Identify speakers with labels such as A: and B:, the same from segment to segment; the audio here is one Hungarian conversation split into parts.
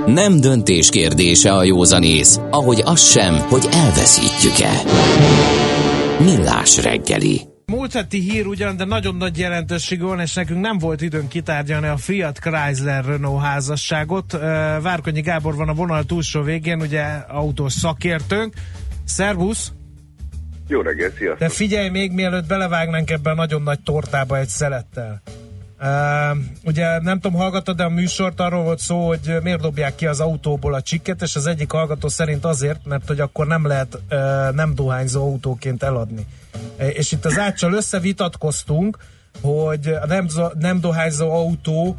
A: Nem döntés kérdése a józanész, ahogy az sem, hogy elveszítjük-e. Millás reggeli.
B: Múlt heti hír ugyan, de nagyon nagy jelentőség van, és nekünk nem volt időnk kitárgyalni a Fiat Chrysler Renault házasságot. Várkonyi Gábor van a vonal túlsó végén, ugye autós szakértőnk. Szervusz!
C: Jó reggelt, sziasztok!
B: De figyelj, még mielőtt belevágnánk ebben a nagyon nagy tortába egy szelettel. Ugye nem tudom, hallgattad, de a műsort arról volt szó, hogy miért dobják ki az autóból a csikket, és az egyik hallgató szerint azért, mert hogy akkor nem lehet nem dohányzó autóként eladni. És itt az Áccsal összevitatkoztunk, hogy a nem dohányzó autó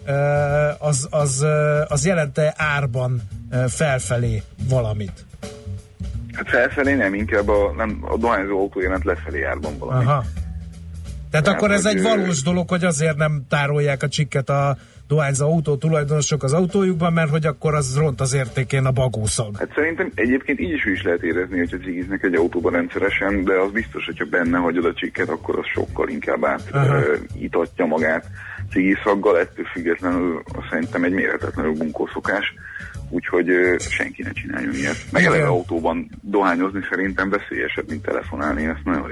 B: az jelente árban felfelé valamit.
C: Hát felfelé nem, inkább a dohányzó autó jelent lefelé árban valamit. Aha.
B: Tehát akkor ez egy valós dolog, hogy azért nem tárolják a csikket a dohányzó autó tulajdonosok az autójukban, mert hogy akkor az ront az értékén a bagószag.
C: Hát szerintem egyébként így is lehet érezni, hogyha cigiznek egy autóban rendszeresen, de az biztos, hogyha benne hagyod a csikket, akkor az sokkal inkább átítatja magát cigiszaggal, ettől függetlenül szerintem egy méretetlenül bunkó szokás, úgyhogy senki ne csináljon ilyet. Meg eleve autóban dohányozni szerintem veszélyesebb, mint telefonálni, ezt nagyon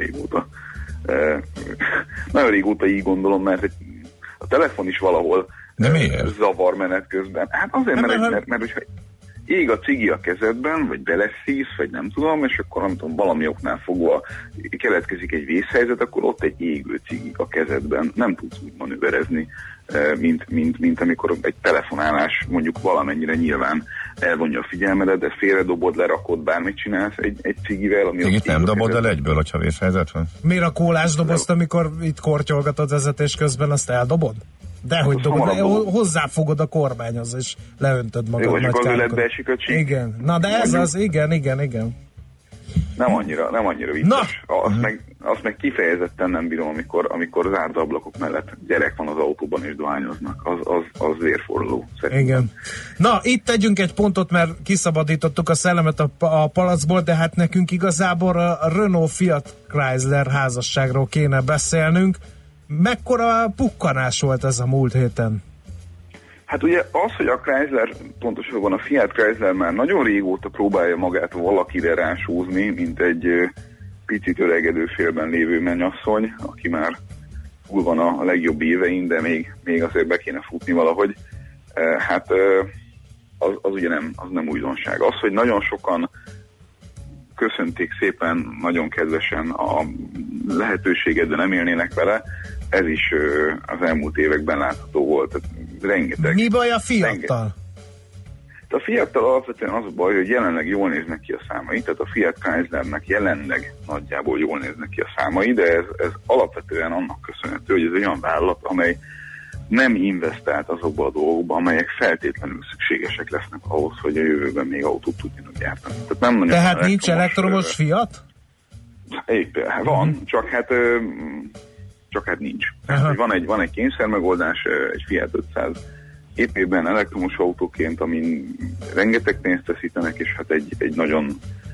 C: régóta így gondolom, mert a telefon is valahol zavar menet közben. Hát azért, mert hogyha ég a cigi a kezedben, vagy beleszívsz, vagy nem tudom, és akkor nem tudom, valami oknál fogva keletkezik egy vészhelyzet, akkor ott egy égő cigi a kezedben. Nem tudsz úgy manőverezni, mint amikor egy telefonálás mondjuk valamennyire nyilván elvonja a figyelmedet, de félredobod, lerakod, bármit csinálsz egy cigivel. Ami
D: itt nem dobod el egyből, hogyha vészhelyzet van?
B: Miért a kólás dobozt, amikor itt kortyolgatod vezetés közben, azt eldobod? Dehogy dobod, hozzáfogod a kormányhoz, és leöntöd magad.
C: Jó, és akkor öletbe esik a csík.
B: Igen, na de ez az, igen.
C: Nem annyira vicces. Azt meg kifejezetten nem bírom, amikor zárt ablakok mellett gyerek van az autóban és dohányoznak. Az vérforró. Szerintem.
B: Igen. Na, itt tegyünk egy pontot, mert kiszabadítottuk a szellemet a palacból, de hát nekünk igazából a Renault Fiat Chrysler házasságról kéne beszélnünk. Mekkora pukkanás volt ez a múlt héten?
C: Hát ugye az, hogy a Chrysler, pontosabban a Fiat Chrysler már nagyon régóta próbálja magát valakire rásúzni, mint egy picit öregedő félben lévő mennyasszony, aki már túl van a legjobb évein, de még azért be kéne futni valahogy. Hát az ugye nem újdonság. Az, hogy nagyon sokan köszönték szépen, nagyon kedvesen a lehetőséget, de nem élnének vele, ez is az elmúlt években látható volt. Rengeteg.
B: Mi baj a Fiattal?
C: A Fiattal alapvetően az a baj, hogy jelenleg jól néznek ki a számai, tehát a Fiat Chryslernek jelenleg nagyjából jól néznek ki a számai, de ez alapvetően annak köszönhető, hogy ez egy olyan vállalat, amely nem investált azokba a dolgokba, amelyek feltétlenül szükségesek lesznek ahhoz, hogy a jövőben még autót tudjanak gyártani.
B: Tehát nincs elektromos Fiat?
C: Van, csak hát nincs. Hát, van egy kényszermegoldás, egy Fiat 500 épében elektromos autóként, amin rengeteg pénzt teszítenek, és hát egy nagyon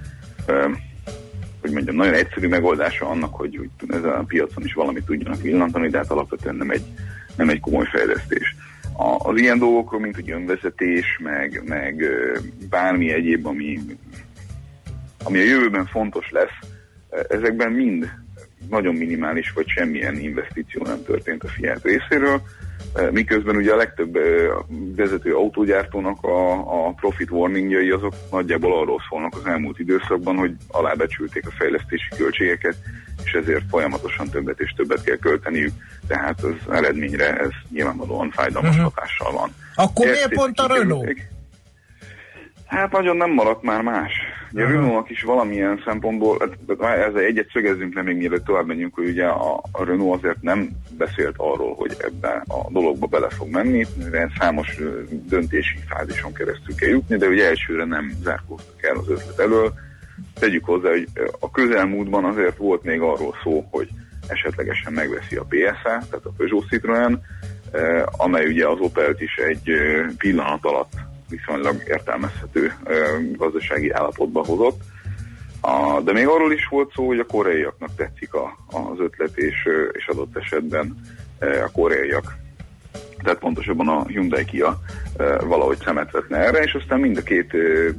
C: nagyon egyszerű megoldása annak, hogy ezen a piacon is valamit tudjanak villantani, de hát alapvetően nem egy komoly fejlesztés. Az ilyen dolgokról, mint ugye önvezetés, meg bármi egyéb, ami a jövőben fontos lesz, ezekben mind nagyon minimális, vagy semmilyen investíció nem történt a Fiat részéről, miközben ugye a legtöbb vezető autógyártónak a profit warningjai azok nagyjából arról szólnak az elmúlt időszakban, hogy alábecsülték a fejlesztési költségeket, és ezért folyamatosan többet és többet kell költeniük, tehát az eredményre ez nyilvánvalóan fájdalmas hatással van.
B: Akkor miért pont a Renault?
C: Hát nagyon nem maradt már más. Ugye a Renault-nak is valamilyen szempontból, ezzel egyet szögezzünk le még mielőtt tovább menjünk, hogy ugye a Renault azért nem beszélt arról, hogy ebben a dologba bele fog menni, mivel számos döntési fázison keresztül kell jutni, de ugye elsőre nem zárkóztak el az ötlet elől. Tegyük hozzá, hogy a közelmúltban azért volt még arról szó, hogy esetlegesen megveszi a PSA, tehát a Peugeot Citroën, amely ugye az Opelt is egy pillanat alatt viszonylag értelmezhető gazdasági állapotba hozott. De még arról is volt szó, hogy a koreaiaknak tetszik az ötlet, és adott esetben a koreaiak tehát pontosabban a Hyundai Kia valahogy szemet vetne erre, és aztán mind a két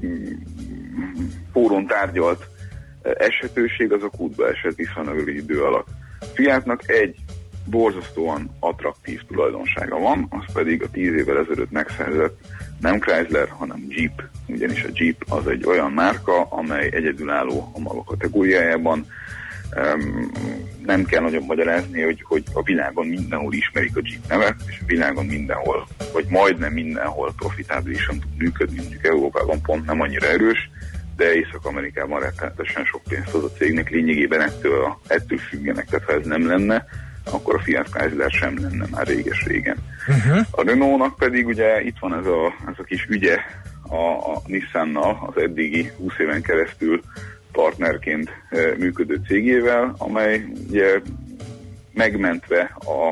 C: fóron tárgyalt esetőség az a kútba esett viszonylag rövid idő alatt. Fiatnak egy borzasztóan attraktív tulajdonsága van, az pedig a 10 évvel ezelőtt megszerzett nem Chrysler, hanem Jeep, ugyanis a Jeep az egy olyan márka, amely egyedülálló a maga kategóriájában. Nem kell nagyon magyarázni, hogy a világon mindenhol ismerik a Jeep nevet, és a világon mindenhol, vagy majdnem mindenhol profitábilisan tud működni, mondjuk Európában pont nem annyira erős, de Észak-Amerikában rettenetesen sok pénzt hoz a cégnek, lényegében ettől függenek, tehát ha ez nem lenne, akkor a Fiat Chrysler sem lenne már réges-régen. A Renault-nak pedig ugye itt van ez a kis ügye a Nissannal, az eddigi 20 éven keresztül partnerként működő cégével, amely ugye megmentve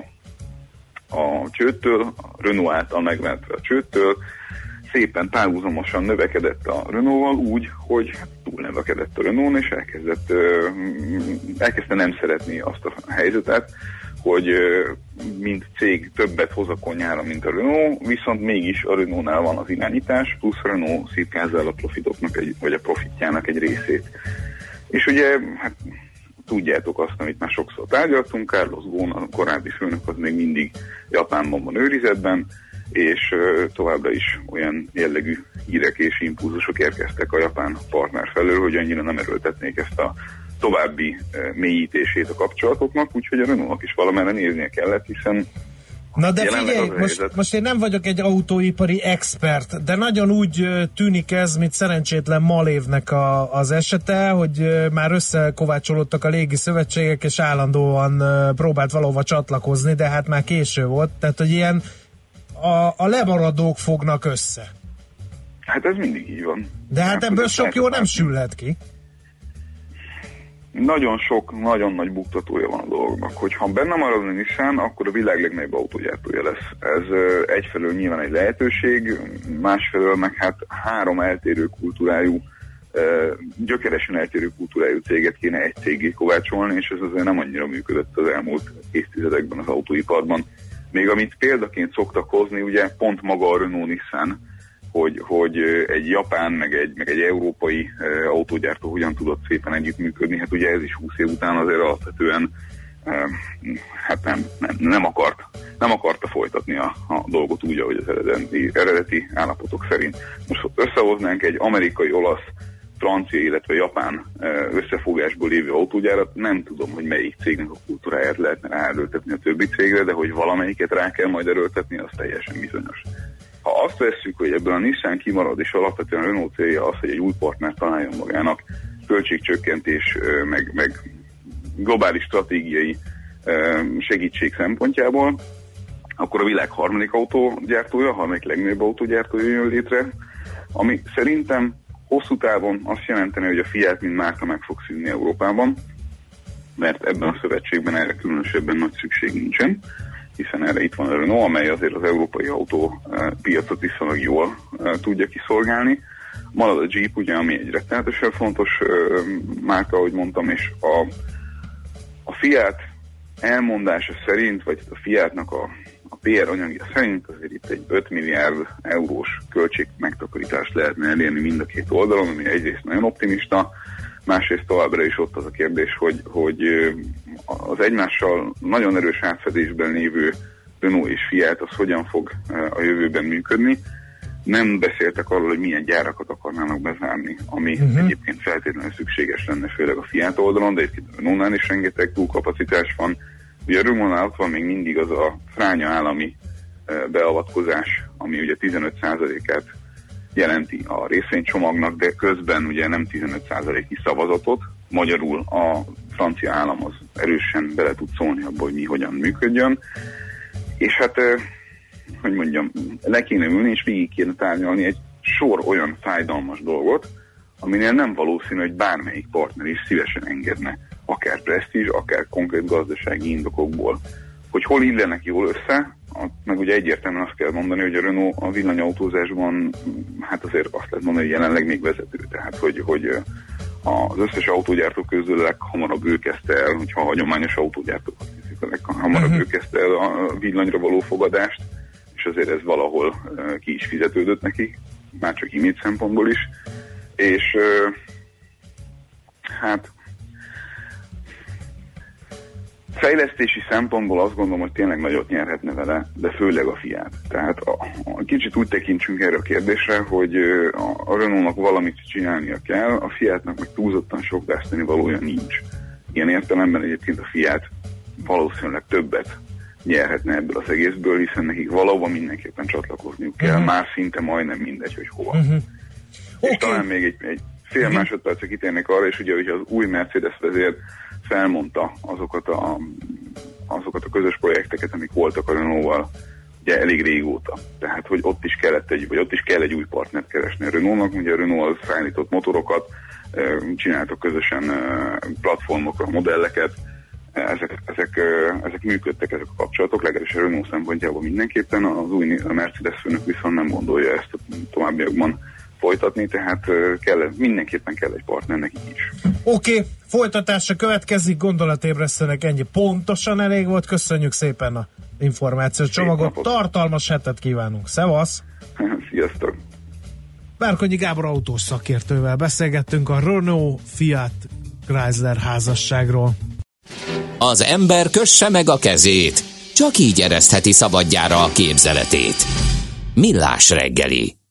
C: a csődtől, a Renault által megmentve a csődtől, szépen párhuzamosan növekedett a Renault-val úgy, hogy túlnövekedett a Renault, és elkezdte nem szeretni azt a helyzetet, hogy mint cég többet hoz a konyhára, mint a Renault, viszont mégis a Renault-nál van az irányítás, plusz a Renault szirkázza a profitoknak vagy a profitjának egy részét. És ugye, hát tudjátok azt, amit már sokszor tárgyaltunk, Carlos Ghosn, a korábbi főnök, az még mindig Japánban van őrizetben, és továbbra is olyan jellegű hírek és impulzusok érkeztek a japán partner felől, hogy annyira nem erőltetnék ezt a további mélyítését a kapcsolatoknak, úgyhogy a Renault-nak is valamerre néznie kellett, hiszen
B: na de figyelj, most én nem vagyok egy autóipari expert, de nagyon úgy tűnik ez, mint szerencsétlen Malévnek az esete, hogy már összekovácsolódtak a légi szövetségek, és állandóan próbált valahova csatlakozni, de hát már késő volt, tehát hogy ilyen a lemaradók fognak össze.
C: Hát ez mindig így van.
B: De hát ebből sok jó nem sülhet ki.
C: Nagyon sok, nagyon nagy buktatója van a dolognak. Hogyha benne marad a Nissan, akkor a világ legnagyobb autógyártója lesz. Ez egyfelől nyilván egy lehetőség, másfelől meg hát három eltérő kultúrájú, gyökeresen eltérő kultúrájú céget kéne egy cégé kovácsolni, és ez azért nem annyira működött az elmúlt évtizedekben az autóiparban. Még amit példaként szoktak hozni, ugye pont maga a Renault Nissan, hogy egy japán, meg egy európai autógyártó hogyan tudott szépen együttműködni, hát ugye ez is 20 év után azért alapvetően hát nem akarta folytatni a dolgot úgy, ahogy az eredeti állapotok szerint. Most összehoznánk egy amerikai, olasz, francia, illetve japán összefogásból lévő autógyárat, nem tudom, hogy melyik cégnek a kultúráját lehetne ráerőltetni a többi cégre, de hogy valamelyiket rá kell majd erőltetni, az teljesen bizonyos. Ha azt vesszük, hogy ebből a Nissan kimarad, és alapvetően a Renault célja az, hogy egy új partner találjon magának, költségcsökkentés, meg globális stratégiai segítség szempontjából, akkor a világ harmadik autógyártója, harmadik legnagyobb autógyártója jön létre, ami szerintem hosszú távon azt jelenteni, hogy a Fiat mint márka meg fog szűnni Európában, mert ebben a szövetségben erre különösebben nagy szükség nincsen, hiszen erre itt van a Renault, amely azért az európai autópiacot viszonylag jól tudja kiszolgálni. Marad a Jeep, ugye, ami egy rettenetesen fontos márka, ahogy mondtam, és a Fiat elmondása szerint, vagy a Fiatnak a PR anyagja szerint azért itt egy 5 milliárd eurós költség megtakarítást lehetne elérni mind a két oldalon, ami egyrészt nagyon optimista, másrészt továbbra is ott az a kérdés, hogy az egymással nagyon erős átfedésben lévő Renault és Fiat az hogyan fog a jövőben működni. Nem beszéltek arról, hogy milyen gyárakat akarnának bezárni, ami egyébként feltétlenül szükséges lenne, főleg a Fiat oldalon, de itt a Renault-nál is rengeteg túlkapacitás van. Ugye a Renault-nál ott van még mindig az a fránya állami beavatkozás, ami ugye 15%-át jelenti a részvénycsomagnak, de közben ugye nem 15%-nyi szavazatot. Magyarul a francia állam az erősen bele tud szólni abba, hogy mi hogyan működjön. És hát, hogy mondjam, le kéne ülni és végig kéne tárgyalni egy sor olyan fájdalmas dolgot, aminél nem valószínű, hogy bármelyik partner is szívesen engedne, akár presztízs, akár konkrét gazdasági indokokból. Hogy hol illenek jól össze, meg ugye egyértelműen azt kell mondani, hogy a Renault a villanyautózásban, hát azért azt lehet mondani, hogy jelenleg még vezető. Tehát, hogy az összes autógyártó közül leghamarabb ő kezdte el, hogyha a hagyományos autógyártókat nézzük, leghamarabb ő kezdte el a villanyra való fogadást, és azért ez valahol ki is fizetődött nekik, már csak image szempontból is, és hát fejlesztési szempontból azt gondolom, hogy tényleg nagyot nyerhetne vele, de főleg a Fiat. Tehát kicsit úgy tekintsünk erre a kérdésre, hogy a Renault-nak valamit csinálnia kell, a Fiatnak meg túlzottan sok veszteni valója nincs. Ilyen értelemben egyébként a Fiat valószínűleg többet nyerhetne ebből az egészből, hiszen nekik valahova mindenképpen csatlakozniuk kell, már szinte majdnem mindegy, hogy hova. És talán még egy fél másodpercre kitérnék arra, és ugye az új Mercedes vezér felmondta azokat a közös projekteket, amik voltak a Renault-val ugye elég régóta. Tehát, hogy ott is kell egy új partnert keresni a Renault-nak, ugye a Renault szállított motorokat, csináltak közösen platformokra modelleket, ezek működtek, ezek a kapcsolatok, legalábbis a Renault szempontjából mindenképpen, az új Mercedes főnök viszont nem gondolja ezt a továbbiakban folytatni, tehát mindenképpen kell egy partner nekik is.
B: Oké, folytatásra következik, gondolatébresztőnek ennyi pontosan elég volt, köszönjük szépen a információs csomagot, tartalmas hetet kívánunk, szevasz!
C: Sziasztok!
B: Várkonyi Gábor autós szakértővel beszélgettünk a Renault Fiat Chrysler házasságról.
A: Az ember kösse meg a kezét, csak így eresztheti szabadjára a képzeletét. Millás reggeli.